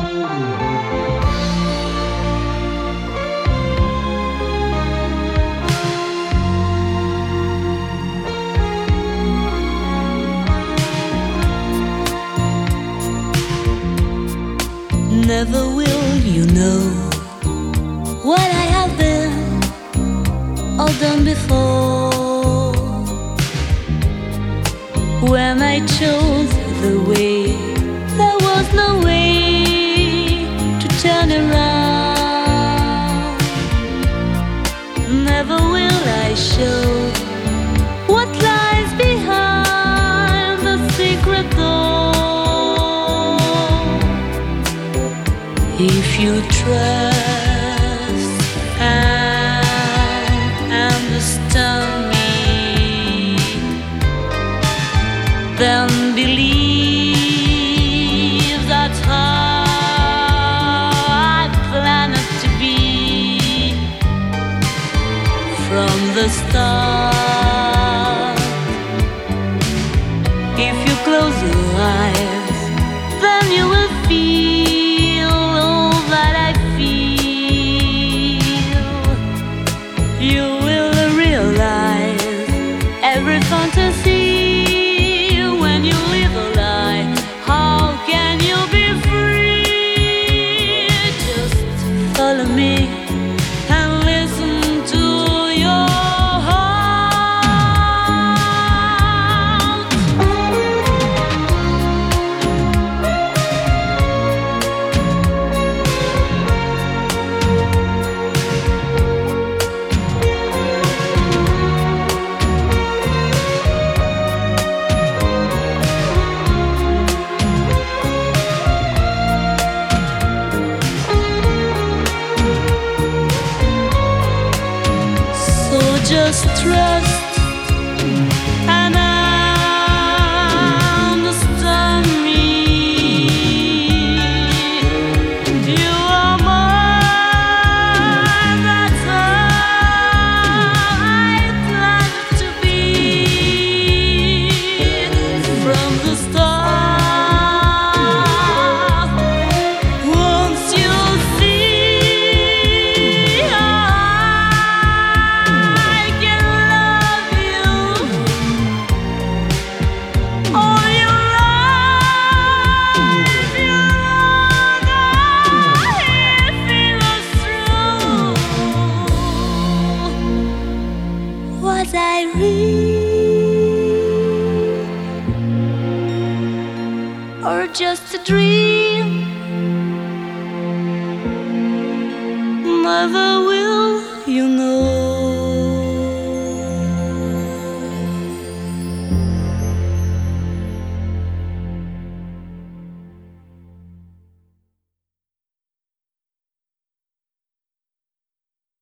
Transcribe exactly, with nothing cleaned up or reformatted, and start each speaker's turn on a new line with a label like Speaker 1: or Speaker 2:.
Speaker 1: Never will you know what I have been or done before. When I chose the way, there was no way to turn around. Never will I show what lies behind the secret door. If you trust and understand me, then believe that's how I planned it to be from the start. If you close your eyes, then you will feel all that I feel. You will realize every fantasy. When you live a lie, how can you be free? Just follow me and listen to your just trust and understand me. You are mine, that's how I planned to be from the start. Once you see how was I real or just a dream? Never will you know.